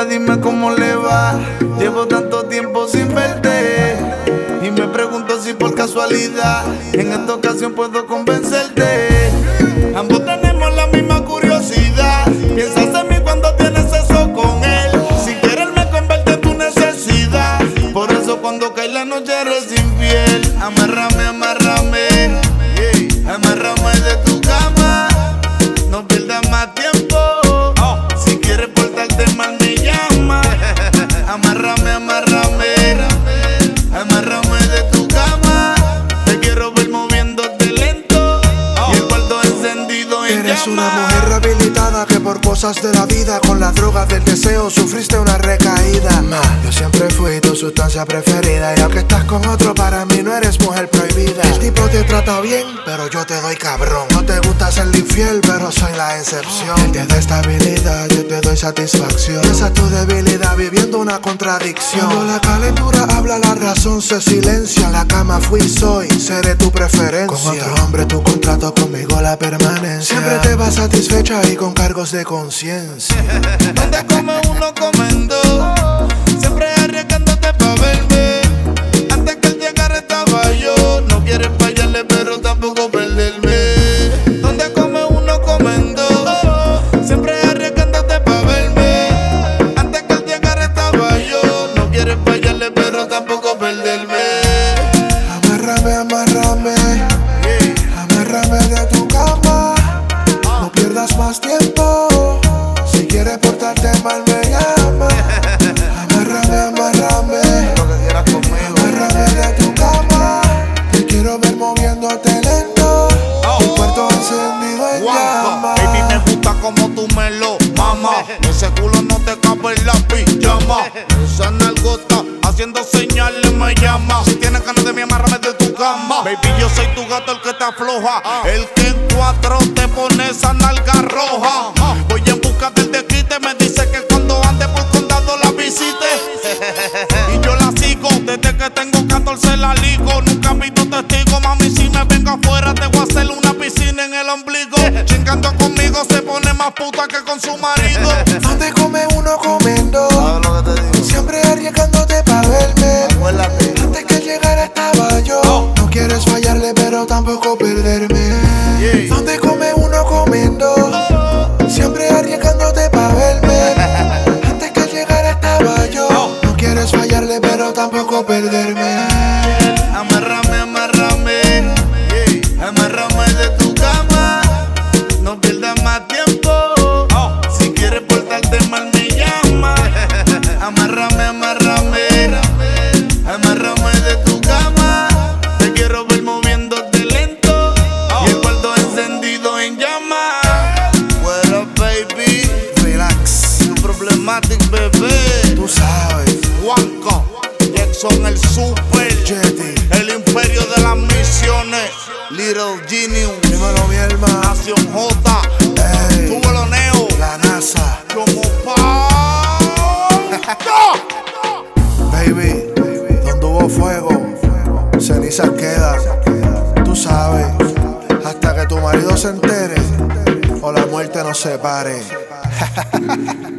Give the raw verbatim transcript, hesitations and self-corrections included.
Bebecita, dime cómo le va. Llevo tanto tiempo sin verte y me pregunto si por casualidad en esta ocasión puedo convencerte. Ambos tenemos la misma curiosidad. Piensas en mí cuando tienes sexo con él. Sin querer me convierte en tu necesidad. Por eso cuando cae la noche eres infiel. Amárrame, amárrame, yeah. Amárrame de tu cama. No pierdas más tiempo. Si quieres portarte mal me llama. Amárrame, amárrame, amárrame de tu cama. Te quiero ver moviéndote lento y el cuarto encendido en Eres llama. una mujer rehabilitada que por cosas de la vida, con la droga del deseo sufriste una recaída. Ma, yo siempre fui tu sustancia preferida y aunque estás con otro, para mí no eres mujer prohibida. El tipo te trata bien, pero yo te doy cabrón. No te gusta ser infiel, pero soy la excepción. Él te da estabilidad, yo te doy satisfacción. Esa es tu debilidad, viviendo una contradicción. Cuando la calentura habla, la razón se silencia. La cama fui, soy, seré tu preferencia. Con otro hombre tu contrato, conmigo la permanencia. Siempre te vas satisfecha y con cargos de conciencia. Donde come uno, comen dos. Siempre arriesgándote pa' verme. Antes que él llegara estaba yo. No quieres fallarle, pero tampoco perderme. Donde come uno, comen dos. Siempre arriesgándote pa' verme. Antes que él llegara estaba yo. No quieres fallarle, pero tampoco perderme. Amárrame, amárrame, amárrame de tu cama. No pierdas más tiempo. Si quieres portarte mal me llama. Amárrame, amárrame, Lo que quieras conmigo. amárrame de tu cama. Te quiero ver moviéndote lento. Tu cuarto encendido en llama. Baby, me gusta como tú me lo mamas. Ese culo no te cabe en la pijama. Esa nalgota haciendo señales me llama. Si tienes ganas de mí, amárrame de tu cama. Baby, yo soy tu gato, el que te afloja. El que en cuatro te pone esa nalga roja. Voy en busca del desquite. Me dice que cuando ande por condado la visite. Y yo la sigo desde que tengo catorce la ligo. Nunca he visto testigo, mami. Si me vengo afuera, te voy a hacer una piscina en el ombligo. Chingando conmigo se pone más puta que con su marido. Donde come uno, comen dos. ¿Sabes lo que te digo? Siempre arriesgándote pa' verme. Acuérdate. Antes que llegara estaba yo. No quieres fallarle, pero tampoco perderme. Yeah. Donde come uno, comen dos. Siempre arriesgándote pa' verme. Antes que llegara estaba yo. No quieres fallarle, pero tampoco perderme. Amárrame, amárrame, yeah. Amárrame de tu cama. No pierdas más tiempo. Si quieres portarte mal me llama. Amárrame, amárrame, amárrame de tu cama. Te quiero ver moviéndote lento y el cuarto encendido en llama. What up, baby? Relax, Tu problematic, bebé. tú sabes. Juanco, Jackson el Super, Jetty, el imperio de las misiones, Little Genius, dímelo mi hermano. Nación J, Ey, Túbelo Neo, la NASA. como pa. Baby, donde hubo fuego, cenizas quedan. Tú sabes, hasta que tu marido se entere o la muerte nos separe.